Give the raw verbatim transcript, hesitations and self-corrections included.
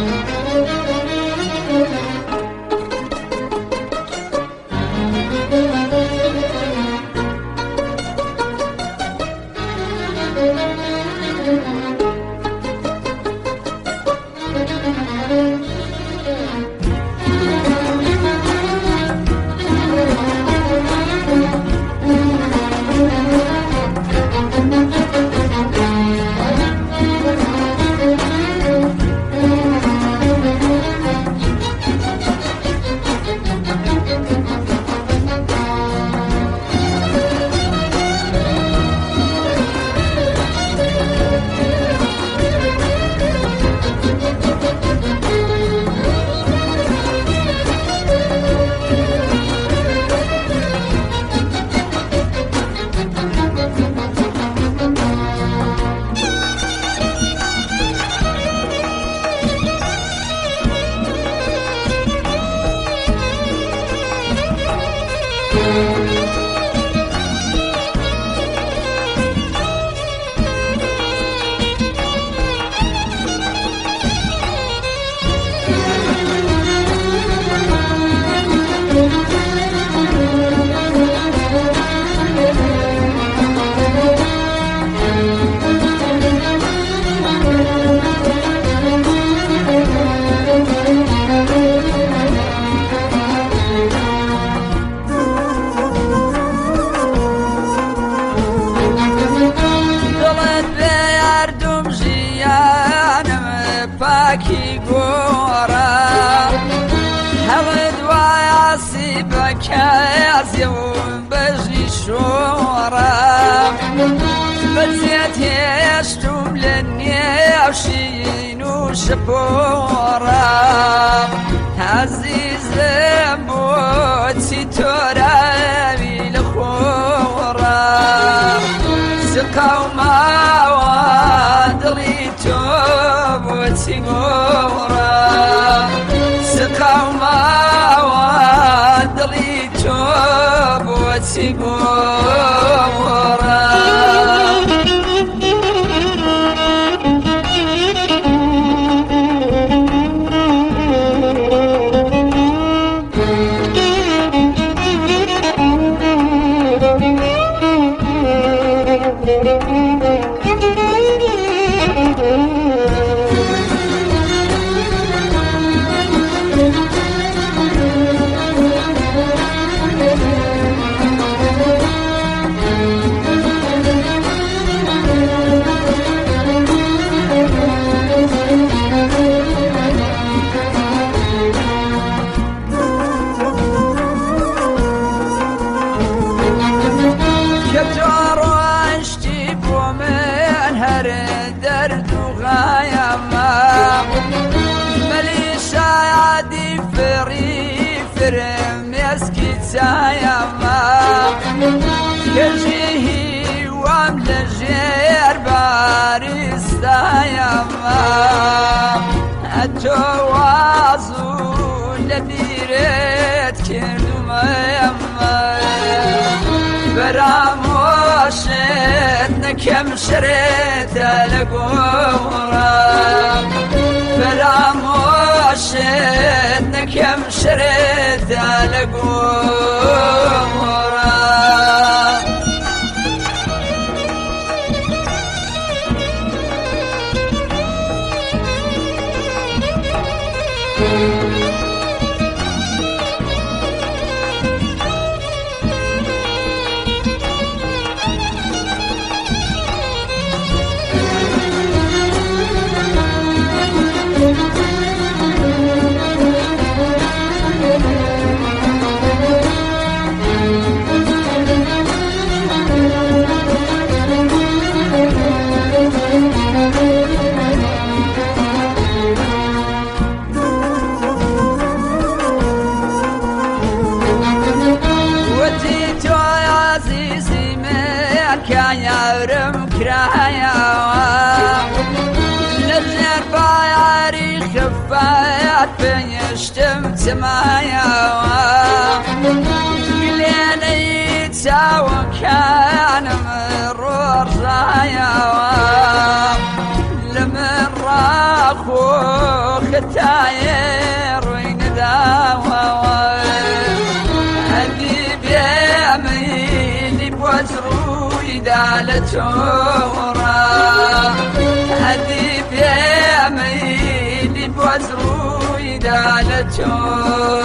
باکی گورا هلد واسي بكازيون بجي شورا بزيت يشتم لني وشين وشبورا عزيز موتي ترابي لخورا سقاو ما وادلي توبتي غورا سقاو ما وادلي توبتي غورا فرم يسكت يا ما يجيه وامل جير باريس يا ما التوازو الذي ريت كردو ما براموشتنا كم شريت لقورا براموشتنا كم شريت لقورا كان يورم كرايا نرجع باياري خفايات بيشتم تمايا قلينا يتساوى كان مرور رايا لمن راخو ختاير وين ذاوى هدي بيميني بوزرو يدالتورا هدي بيميني بوزرو يدالتورا